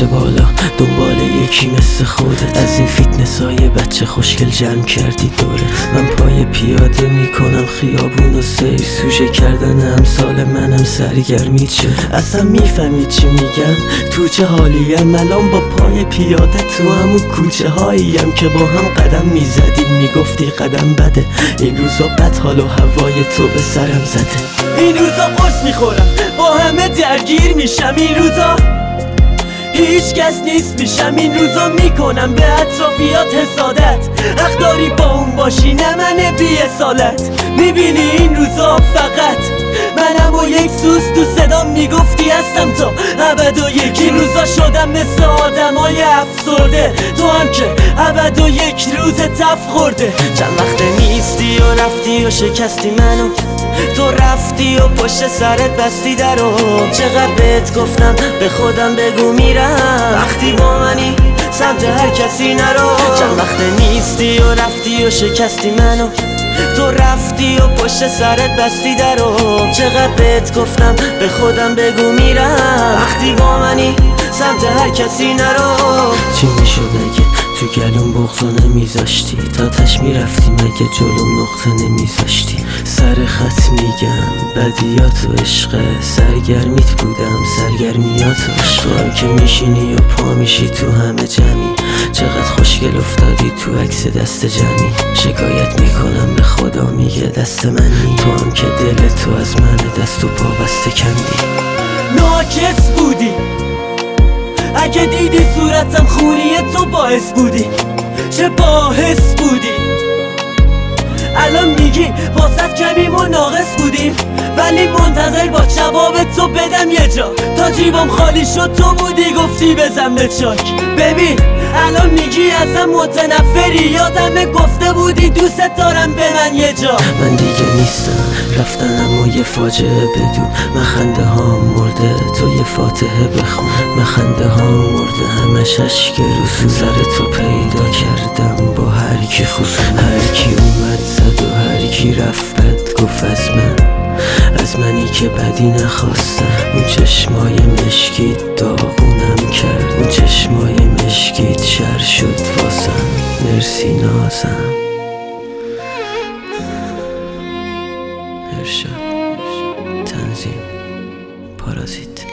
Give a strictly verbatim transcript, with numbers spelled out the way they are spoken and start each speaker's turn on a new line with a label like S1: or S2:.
S1: بچه بالا دنبال یکی مثل خودت، از این فیتنس های بچه خوشگل جمع کردی دوره. من پای پیاده میکنم خیابون و سیر، سوژه کردن امثال منم سرگرمی شد. اصلا میفهمی چی میگم؟ تو چه حالیم الان با پای پیاده؟ تو همون کوچه هاییم که با هم قدم میزدیم میگفتی قدم بده. این روزا بد حال و هوای تو به سرم زده. این روزا قرص میخورم با همه درگیر میشم، این روزا هیچ کس نیست میشم، این روزا میکنم به اطرافیات حسادت. حق داری با اون باشی نه من بی اصالت. میبینی این روزا فقط منم و یک سوز تو صدام میگفتی هستم تا ابد و یک. این روزا شدم مثل آدمای افسرده، تو هم که ابد و یک روز تف خورده. چند وقت نیستی و رفتی و شکستی منو، تو رفتی و پشت سرت بستی درو. چقدر بهت گفتم به خودم بگو میرم، وقتی با منی سمت هر کسی نرو. چند وقت نیستی و رفتی و شکستی منو، تو رفتی و پشت سرت بستی درو. چقدر بهت گفتم به خودم بگو میرم، وقتی با منی سمت هر کسی نرو. چی میشد اگه تو گلوم بغضو نمیذاشتی؟ تا تش میرفتی مگه جلوم نقطه نمیذاشتی؟ سر خط میگم بدیات و عشق، سرگرمیت بودم سرگرمیات و عشق. تو هم که میشینی و پا میشی تو همه جمعی، چقدر خوشگل افتادی تو عکس دست جمعی. شکایت میکنم به خدا میگه دست منی، تو هم که دل تو از من دست و پا بسته کندی. ناکس بودی اگه دیدی صورتم خونی تو باعث بودی، چه باحث بودی. الان میگی واسط کمیم و ناقص بودیم، ولی منتظر با جواب تو بدم یه جا. تا جیبم خالی شد تو بودی گفتی بزن به چاک. ببین الان میگی ازم متنفری، یادم گفته بودی دوست دارم به من یه جا. من دیگه نیستم رفتنم و یه فاجعه بدون، من خنده ها مرده تو یه فاتحه بخون. من خنده ها مرده همش اشک رو سر تو پیدا کردم با هر کی خصوم. هر کی اومد زد و هر کی رفت بد گفت از من، از منی که بدی نخواستم. اون چشمای مشکیت داغونم کرد، اون چشمای مشکیت شر شد واسم. مرسی نازم. ارشاد تنظیم پارازیت.